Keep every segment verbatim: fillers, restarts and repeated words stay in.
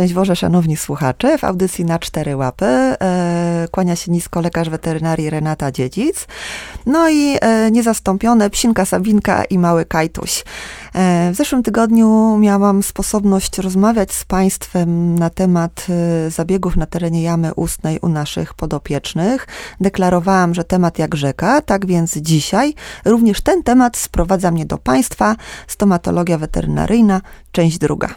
Szczęść Boże, szanowni słuchacze. W audycji Na Cztery Łapy e, kłania się nisko lekarz weterynarii Renata Dziedzic. No i e, niezastąpione psinka Sabinka i mały Kajtuś. E, w zeszłym tygodniu miałam sposobność rozmawiać z Państwem na temat e, zabiegów na terenie jamy ustnej u naszych podopiecznych. Deklarowałam, że temat jak rzeka, tak więc dzisiaj również ten temat sprowadza mnie do Państwa. Stomatologia weterynaryjna, część druga.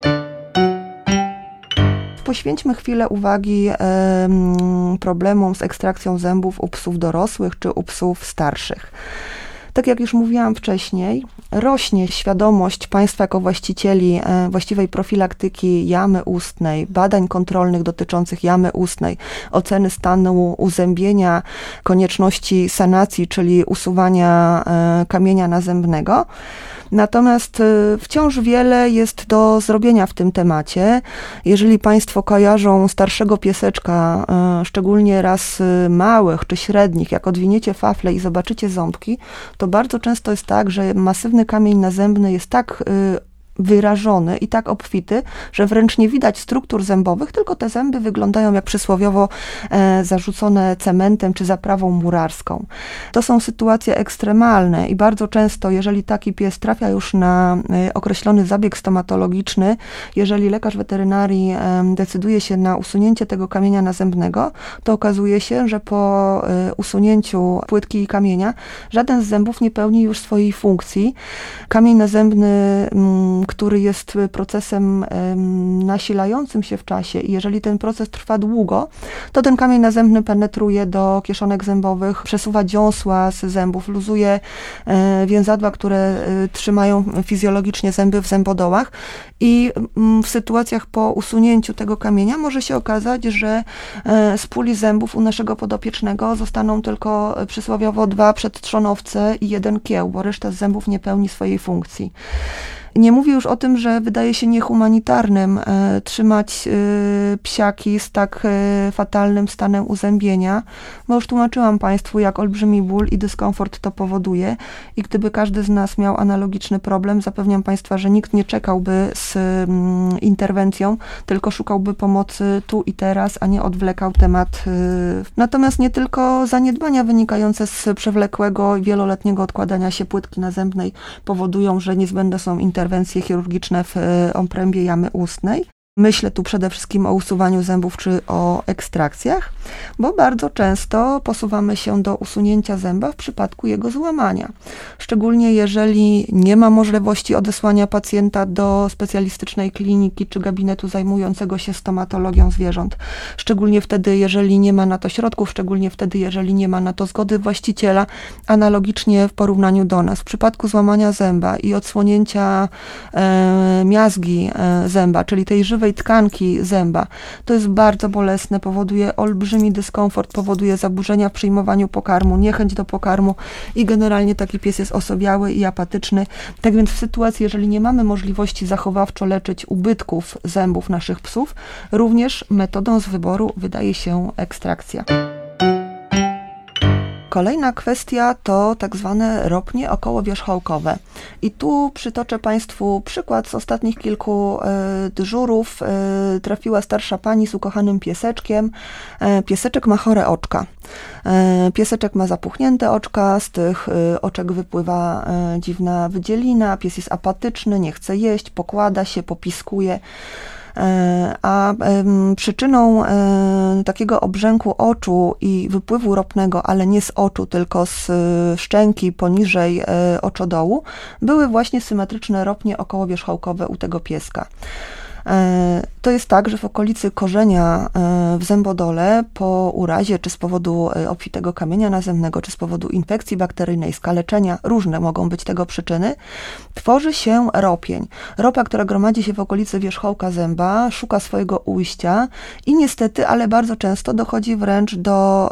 Poświęćmy chwilę uwagi e, problemom z ekstrakcją zębów u psów dorosłych czy u psów starszych. Tak jak już mówiłam wcześniej, rośnie świadomość Państwa jako właścicieli e, właściwej profilaktyki jamy ustnej, badań kontrolnych dotyczących jamy ustnej, oceny stanu uzębienia, konieczności sanacji, czyli usuwania e, kamienia nazębnego. Natomiast wciąż wiele jest do zrobienia w tym temacie. Jeżeli Państwo kojarzą starszego pieseczka, szczególnie ras małych czy średnich, jak odwiniecie fafle i zobaczycie ząbki, to bardzo często jest tak, że masywny kamień nazębny jest tak wyrażony i tak obfity, że wręcz nie widać struktur zębowych, tylko te zęby wyglądają jak przysłowiowo e, zarzucone cementem czy zaprawą murarską. To są sytuacje ekstremalne i bardzo często, jeżeli taki pies trafia już na e, określony zabieg stomatologiczny, jeżeli lekarz weterynarii e, decyduje się na usunięcie tego kamienia nazębnego, to okazuje się, że po e, usunięciu płytki i kamienia żaden z zębów nie pełni już swojej funkcji. Kamień nazębny m, który jest procesem um, nasilającym się w czasie i jeżeli ten proces trwa długo, to ten kamień nazębny penetruje do kieszonek zębowych, przesuwa dziąsła z zębów, luzuje e, więzadła, które e, trzymają fizjologicznie zęby w zębodołach i m, w sytuacjach po usunięciu tego kamienia może się okazać, że e, z puli zębów u naszego podopiecznego zostaną tylko przysłowiowo dwa przedtrzonowce i jeden kieł, bo reszta z zębów nie pełni swojej funkcji. Nie mówię już o tym, że wydaje się niehumanitarnym e, trzymać e, psiaki z tak e, fatalnym stanem uzębienia, bo już tłumaczyłam Państwu, jak olbrzymi ból i dyskomfort to powoduje i gdyby każdy z nas miał analogiczny problem, zapewniam Państwa, że nikt nie czekałby z mm, interwencją, tylko szukałby pomocy tu i teraz, a nie odwlekał temat. E, natomiast nie tylko zaniedbania wynikające z przewlekłego i wieloletniego odkładania się płytki nazębnej powodują, że niezbędne są interwencje interwencje chirurgiczne w obrębie jamy ustnej. Myślę tu przede wszystkim o usuwaniu zębów czy o ekstrakcjach, bo bardzo często posuwamy się do usunięcia zęba w przypadku jego złamania. Szczególnie jeżeli nie ma możliwości odesłania pacjenta do specjalistycznej kliniki czy gabinetu zajmującego się stomatologią zwierząt. Szczególnie wtedy, jeżeli nie ma na to środków, szczególnie wtedy, jeżeli nie ma na to zgody właściciela, analogicznie w porównaniu do nas. W przypadku złamania zęba i odsłonięcia e, miazgi e, zęba, czyli tej żywej tkanki zęba. To jest bardzo bolesne, powoduje olbrzymi dyskomfort, powoduje zaburzenia w przyjmowaniu pokarmu, niechęć do pokarmu i generalnie taki pies jest osobiały i apatyczny. Tak więc w sytuacji, jeżeli nie mamy możliwości zachowawczo leczyć ubytków zębów naszych psów, również metodą z wyboru wydaje się ekstrakcja. Kolejna kwestia to tak zwane ropnie okołowierzchołkowe. I tu przytoczę Państwu przykład z ostatnich kilku e, dyżurów. E, trafiła starsza pani z ukochanym pieseczkiem. E, pieseczek ma chore oczka. E, pieseczek ma zapuchnięte oczka, z tych e, oczek wypływa e, dziwna wydzielina, pies jest apatyczny, nie chce jeść, pokłada się, popiskuje. A przyczyną takiego obrzęku oczu i wypływu ropnego, ale nie z oczu, tylko z szczęki poniżej oczodołu, były właśnie symetryczne ropnie okołowierzchołkowe u tego pieska. To jest tak, że w okolicy korzenia w zębodole po urazie, czy z powodu obfitego kamienia nazębnego, czy z powodu infekcji bakteryjnej, skaleczenia, różne mogą być tego przyczyny, tworzy się ropień. Ropa, która gromadzi się w okolicy wierzchołka zęba, szuka swojego ujścia i niestety, ale bardzo często dochodzi wręcz do,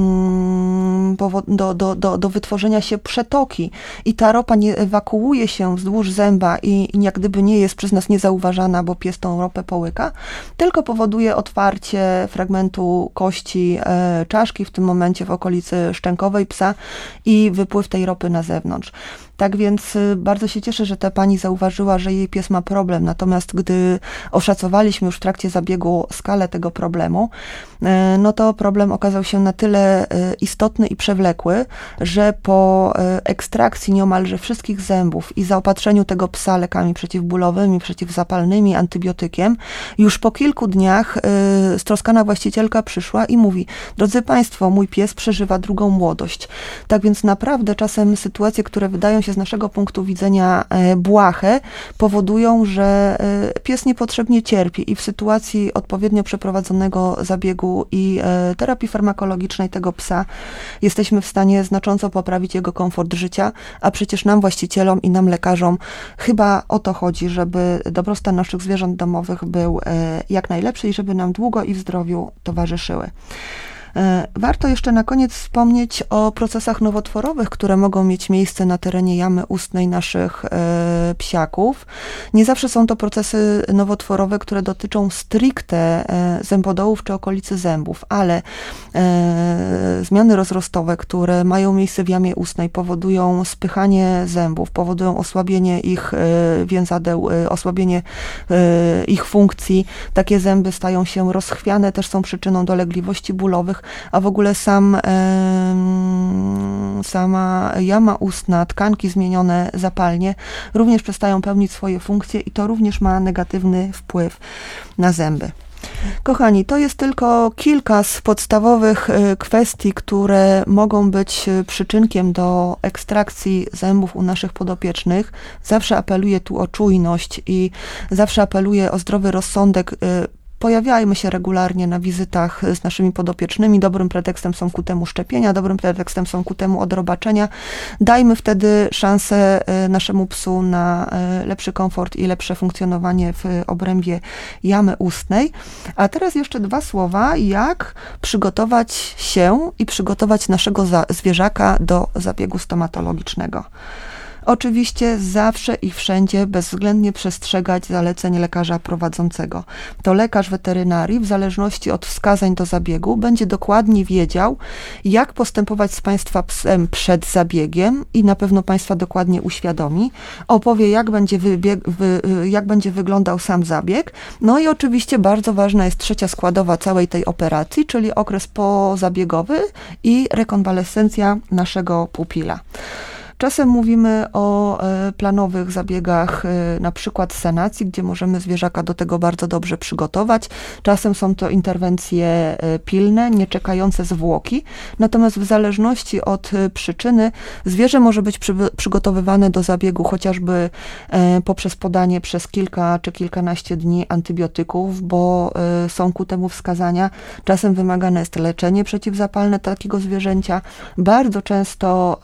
do, do, do, do wytworzenia się przetoki i ta ropa nie ewakuuje się wzdłuż zęba i, i jak gdyby nie jest przez nas niezauważana, bo pies tą ropę połyka, tylko powoduje otwarcie fragmentu kości e, czaszki, w tym momencie w okolicy szczękowej psa i wypływ tej ropy na zewnątrz. Tak więc bardzo się cieszę, że ta pani zauważyła, że jej pies ma problem. Natomiast gdy oszacowaliśmy już w trakcie zabiegu skalę tego problemu, no to problem okazał się na tyle istotny i przewlekły, że po ekstrakcji nieomalże wszystkich zębów i zaopatrzeniu tego psa lekami przeciwbólowymi, przeciwzapalnymi, antybiotykiem, już po kilku dniach stroskana właścicielka przyszła i mówi: drodzy Państwo, mój pies przeżywa drugą młodość. Tak więc naprawdę czasem sytuacje, które wydają się z naszego punktu widzenia błahe, powodują, że pies niepotrzebnie cierpi i w sytuacji odpowiednio przeprowadzonego zabiegu i terapii farmakologicznej tego psa jesteśmy w stanie znacząco poprawić jego komfort życia, a przecież nam, właścicielom i nam, lekarzom, chyba o to chodzi, żeby dobrostan naszych zwierząt domowych był jak najlepszy i żeby nam długo i w zdrowiu towarzyszyły. Warto jeszcze na koniec wspomnieć o procesach nowotworowych, które mogą mieć miejsce na terenie jamy ustnej naszych e, psiaków. Nie zawsze są to procesy nowotworowe, które dotyczą stricte e, zębodołów czy okolicy zębów, ale e, zmiany rozrostowe, które mają miejsce w jamie ustnej, powodują spychanie zębów, powodują osłabienie ich e, więzadeł, e, osłabienie e, ich funkcji. Takie zęby stają się rozchwiane, też są przyczyną dolegliwości bólowych, a w ogóle sam, e, sama jama ustna, tkanki zmienione zapalnie również przestają pełnić swoje funkcje i to również ma negatywny wpływ na zęby. Kochani, to jest tylko kilka z podstawowych kwestii, które mogą być przyczynkiem do ekstrakcji zębów u naszych podopiecznych. Zawsze apeluję tu o czujność i zawsze apeluję o zdrowy rozsądek. Pojawiajmy się regularnie na wizytach z naszymi podopiecznymi. Dobrym pretekstem są ku temu szczepienia, dobrym pretekstem są ku temu odrobaczenia. Dajmy wtedy szansę naszemu psu na lepszy komfort i lepsze funkcjonowanie w obrębie jamy ustnej. A teraz jeszcze dwa słowa, jak przygotować się i przygotować naszego zwierzaka do zabiegu stomatologicznego. Oczywiście zawsze i wszędzie bezwzględnie przestrzegać zaleceń lekarza prowadzącego. To lekarz weterynarii, w zależności od wskazań do zabiegu, będzie dokładnie wiedział, jak postępować z Państwa psem przed zabiegiem i na pewno Państwa dokładnie uświadomi. Opowie, jak będzie, wybieg, wy, jak będzie wyglądał sam zabieg. No i oczywiście bardzo ważna jest trzecia składowa całej tej operacji, czyli okres pozabiegowy i rekonwalescencja naszego pupila. Czasem mówimy o e, planowych zabiegach, e, na przykład senacji, gdzie możemy zwierzaka do tego bardzo dobrze przygotować. Czasem są to interwencje e, pilne, nie czekające zwłoki. Natomiast w zależności od e, przyczyny zwierzę może być przy, przygotowywane do zabiegu chociażby e, poprzez podanie przez kilka czy kilkanaście dni antybiotyków, bo e, są ku temu wskazania. Czasem wymagane jest leczenie przeciwzapalne takiego zwierzęcia. Bardzo często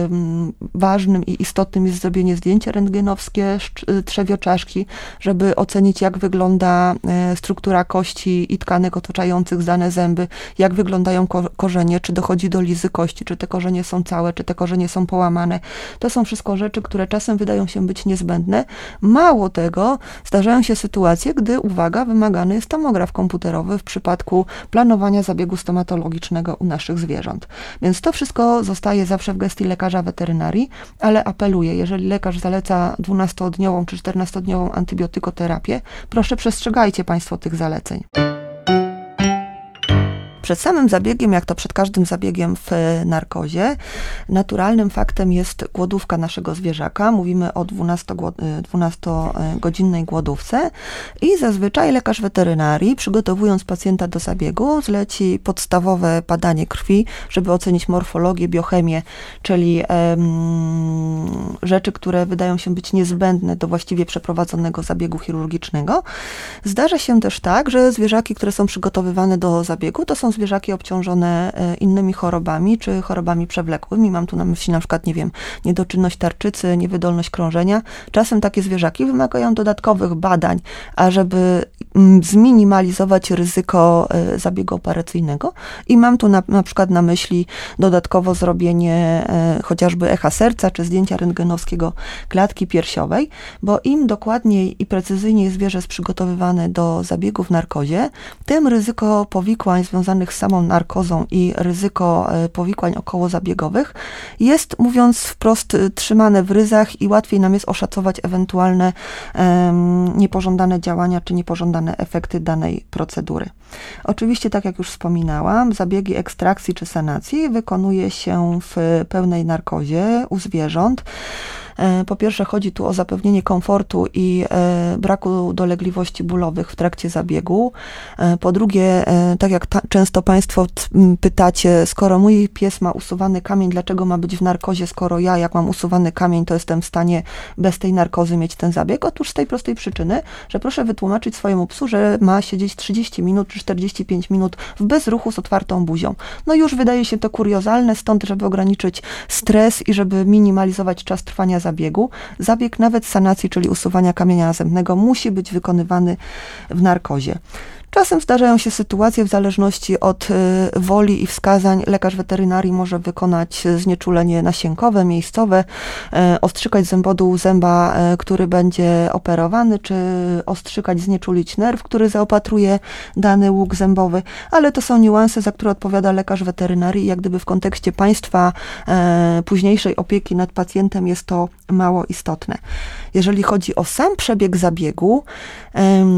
e, ważnym i istotnym jest zrobienie zdjęcia rentgenowskie trzewioczaszki, żeby ocenić, jak wygląda struktura kości i tkanek otaczających dane zęby, jak wyglądają ko- korzenie, czy dochodzi do lizy kości, czy te korzenie są całe, czy te korzenie są połamane. To są wszystko rzeczy, które czasem wydają się być niezbędne. Mało tego, zdarzają się sytuacje, gdy, uwaga, wymagany jest tomograf komputerowy w przypadku planowania zabiegu stomatologicznego u naszych zwierząt. Więc to wszystko zostaje zawsze w gestii lekarza weterynarii, ale apeluję, jeżeli lekarz zaleca dwunastodniową czy czternastodniową antybiotykoterapię, proszę przestrzegajcie Państwo tych zaleceń. Przed samym zabiegiem, jak to przed każdym zabiegiem w narkozie, naturalnym faktem jest głodówka naszego zwierzaka. Mówimy o dwunastogodzinnej głodówce i zazwyczaj lekarz weterynarii, przygotowując pacjenta do zabiegu, zleci podstawowe badanie krwi, żeby ocenić morfologię, biochemię, czyli um, rzeczy, które wydają się być niezbędne do właściwie przeprowadzonego zabiegu chirurgicznego. Zdarza się też tak, że zwierzaki, które są przygotowywane do zabiegu, to są zwierzaki obciążone innymi chorobami, czy chorobami przewlekłymi. Mam tu na myśli na przykład, nie wiem, niedoczynność tarczycy, niewydolność krążenia. Czasem takie zwierzaki wymagają dodatkowych badań, ażeby zminimalizować ryzyko zabiegu operacyjnego. I mam tu na, na przykład na myśli dodatkowo zrobienie e, chociażby echa serca, czy zdjęcia rentgenowskiego klatki piersiowej, bo im dokładniej i precyzyjniej zwierzę jest przygotowywane do zabiegu w narkozie, tym ryzyko powikłań związanych związanych z samą narkozą i ryzyko powikłań okołozabiegowych jest, mówiąc wprost, trzymane w ryzach i łatwiej nam jest oszacować ewentualne um, niepożądane działania czy niepożądane efekty danej procedury. Oczywiście, tak jak już wspominałam, zabiegi ekstrakcji czy sanacji wykonuje się w pełnej narkozie u zwierząt. Po pierwsze, chodzi tu o zapewnienie komfortu i braku dolegliwości bólowych w trakcie zabiegu. Po drugie, tak jak ta, często Państwo pytacie, skoro mój pies ma usuwany kamień, dlaczego ma być w narkozie, skoro ja, jak mam usuwany kamień, to jestem w stanie bez tej narkozy mieć ten zabieg? Otóż z tej prostej przyczyny, że proszę wytłumaczyć swojemu psu, że ma siedzieć trzydzieści minut czy czterdzieści pięć minut w bezruchu z otwartą buzią. No już wydaje się to kuriozalne, stąd, żeby ograniczyć stres i żeby minimalizować czas trwania zabiegu. Zabieg nawet sanacji, czyli usuwania kamienia nazębnego, musi być wykonywany w narkozie. Czasem zdarzają się sytuacje, w zależności od y, woli i wskazań, lekarz weterynarii może wykonać znieczulenie nasienkowe, miejscowe, y, ostrzykać zębodół zęba, y, który będzie operowany, czy ostrzykać, znieczulić nerw, który zaopatruje dany łuk zębowy, ale to są niuanse, za które odpowiada lekarz weterynarii i jak gdyby w kontekście państwa y, późniejszej opieki nad pacjentem jest to mało istotne. Jeżeli chodzi o sam przebieg zabiegu, y,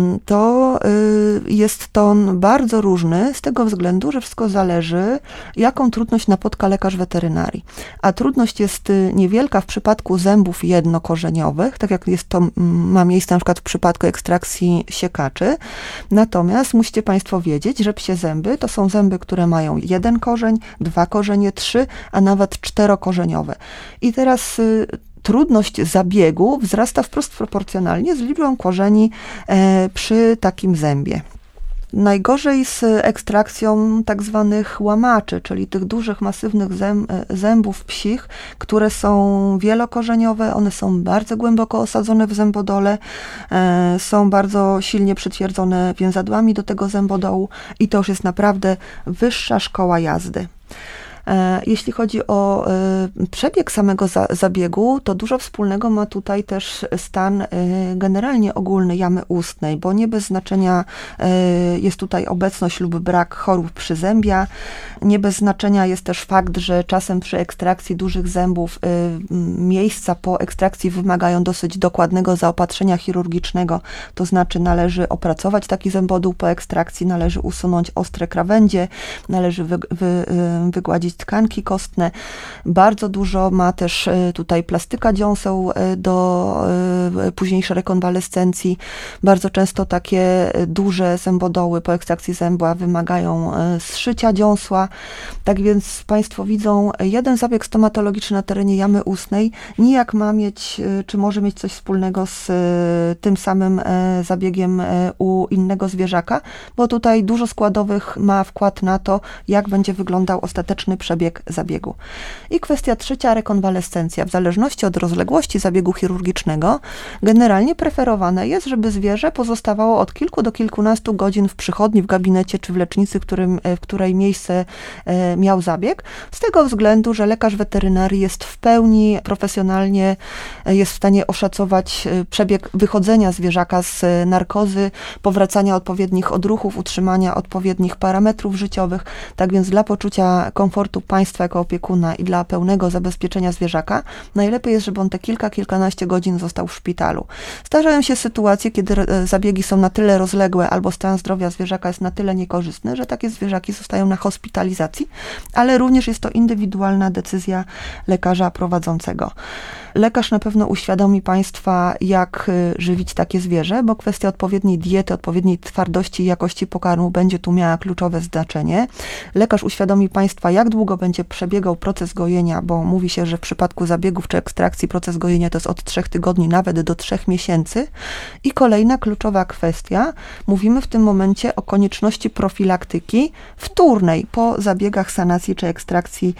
to y, jest to on bardzo różny z tego względu, że wszystko zależy, jaką trudność napotka lekarz weterynarii. A trudność jest niewielka w przypadku zębów jednokorzeniowych, tak jak jest to, ma miejsce na przykład w przypadku ekstrakcji siekaczy. Natomiast musicie Państwo wiedzieć, że psie zęby to są zęby, które mają jeden korzeń, dwa korzenie, trzy, a nawet czterokorzeniowe. I teraz trudność zabiegu wzrasta wprost proporcjonalnie z liczbą korzeni e, przy takim zębie. Najgorzej z ekstrakcją tak zwanych łamaczy, czyli tych dużych, masywnych zębów psich, które są wielokorzeniowe, one są bardzo głęboko osadzone w zębodole, e, są bardzo silnie przytwierdzone więzadłami do tego zębodołu i to już jest naprawdę wyższa szkoła jazdy. Jeśli chodzi o przebieg samego zabiegu, to dużo wspólnego ma tutaj też stan generalnie ogólny jamy ustnej, bo nie bez znaczenia jest tutaj obecność lub brak chorób przyzębia. Nie bez znaczenia jest też fakt, że czasem przy ekstrakcji dużych zębów miejsca po ekstrakcji wymagają dosyć dokładnego zaopatrzenia chirurgicznego, to znaczy należy opracować taki zębodół po ekstrakcji, należy usunąć ostre krawędzie, należy wy, wy, wygładzić tkanki kostne. Bardzo dużo ma też tutaj plastyka dziąseł do późniejszej rekonwalescencji. Bardzo często takie duże zębodoły po ekstrakcji zęba wymagają zszycia dziąsła. Tak więc Państwo widzą, jeden zabieg stomatologiczny na terenie jamy ustnej nijak ma mieć, czy może mieć coś wspólnego z tym samym zabiegiem u innego zwierzaka, bo tutaj dużo składowych ma wkład na to, jak będzie wyglądał ostateczny przebieg zabiegu. I kwestia trzecia, rekonwalescencja. W zależności od rozległości zabiegu chirurgicznego generalnie preferowane jest, żeby zwierzę pozostawało od kilku do kilkunastu godzin w przychodni, w gabinecie czy w lecznicy, w, którym, w której miejsce e, miał zabieg, z tego względu, że lekarz weterynarii jest w pełni profesjonalnie, e, jest w stanie oszacować e, przebieg wychodzenia zwierzaka z e, narkozy, powracania odpowiednich odruchów, utrzymania odpowiednich parametrów życiowych. Tak więc dla poczucia komfortu państwa jako opiekuna i dla pełnego zabezpieczenia zwierzaka najlepiej jest, żeby on te kilka, kilkanaście godzin został w szpitalu. Zdarzają się sytuacje, kiedy zabiegi są na tyle rozległe albo stan zdrowia zwierzaka jest na tyle niekorzystny, że takie zwierzaki zostają na hospitalizacji, ale również jest to indywidualna decyzja lekarza prowadzącego. Lekarz na pewno uświadomi Państwa, jak żywić takie zwierzę, bo kwestia odpowiedniej diety, odpowiedniej twardości i jakości pokarmu będzie tu miała kluczowe znaczenie. Lekarz uświadomi Państwa, jak długo będzie przebiegał proces gojenia, bo mówi się, że w przypadku zabiegów czy ekstrakcji proces gojenia to jest od trzech tygodni nawet do trzech miesięcy. I kolejna kluczowa kwestia, mówimy w tym momencie o konieczności profilaktyki wtórnej po zabiegach sanacji czy ekstrakcji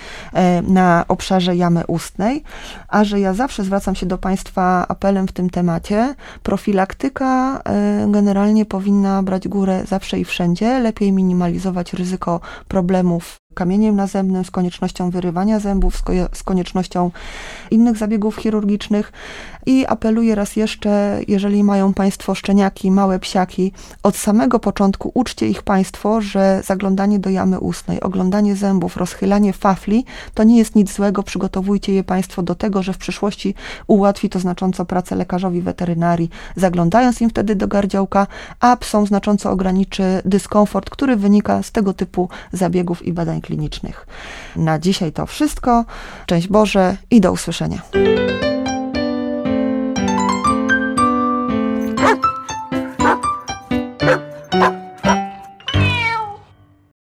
na obszarze jamy ustnej, a że ja zawsze zwracam się do Państwa apelem w tym temacie, profilaktyka generalnie powinna brać górę zawsze i wszędzie, lepiej minimalizować ryzyko problemów kamieniem nazębnym, z koniecznością wyrywania zębów, z, ko- z koniecznością innych zabiegów chirurgicznych. I apeluję raz jeszcze, jeżeli mają Państwo szczeniaki, małe psiaki, od samego początku uczcie ich Państwo, że zaglądanie do jamy ustnej, oglądanie zębów, rozchylanie fafli to nie jest nic złego. Przygotowujcie je Państwo do tego, że w przyszłości ułatwi to znacząco pracę lekarzowi weterynarii, zaglądając im wtedy do gardziołka, a psom znacząco ograniczy dyskomfort, który wynika z tego typu zabiegów i badań klinicznych. Na dzisiaj to wszystko. Szczęść Boże i do usłyszenia.